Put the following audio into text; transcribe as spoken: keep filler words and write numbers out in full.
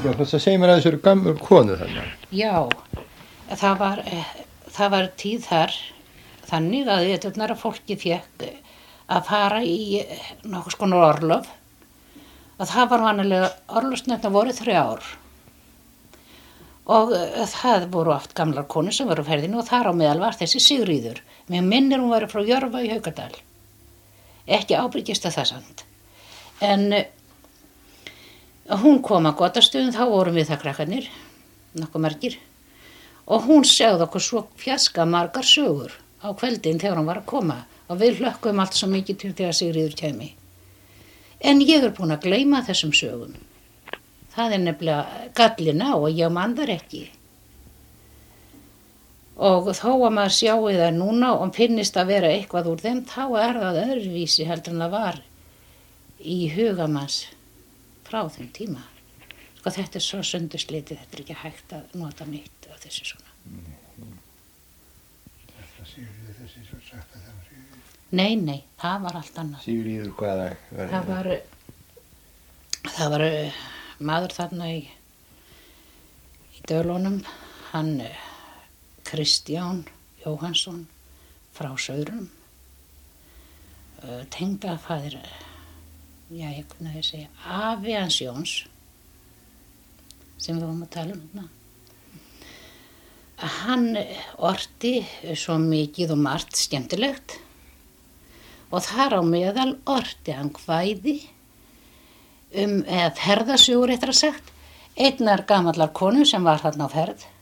Já, þess að segja mér að þessu gamlu konu þarna. Já, það var, það var tíð þar þannig að þetta fólki fekk að fara í nokkuð skonar orlof. Að það var vanalega, orlofsnefna voru þrjár. Og það voru oft gamlar konur sem voru á ferðinu og þar á meðal var þessi Sigríður. Mér minnir hún væri frá Jörfa í Haukadal. Ekki ábyrgist að það samt. En hún kom að Gotastöðum, þá vorum við það krakkarnir, nokkuð margir. Og hún segði okkur svo fjaska margar sögur á kveldin þegar hún var að koma. Og við hlökkum allt svo mikið til þegar Sigríður kæmi. En ég er búin að gleyma þessum sögum. Það er nefnilega gallin á og ég man þar ekki. Og þó að maður sjáu það núna og finnist að vera eitthvað úr þeim, þá er það öðruvísi heldur en það var í hugamanns frá þeim tíma. Sko þetta er svo sundurslitið, þetta er ekki hægt að nota neitt af þessu svona. Mm-hmm. Þetta Sigríður þessi svo sagt að það var Sigríður? Nei, nei, það var allt annað. Sigríður hvaða? Það var, það var maður þarna í, í Dölunum, hann Kristján Jóhannsson frá Söðrum, tengdafæðir, já ég kunni að segja, afi hans Jóns, sem við vorum að tala um hérna. Hann orti svo mikið og margt skemmtilegt og þar á meðal orti hann kvæði um, eða ferðasögur eftir að sagt, einnar gamallar konu sem var þarna á ferð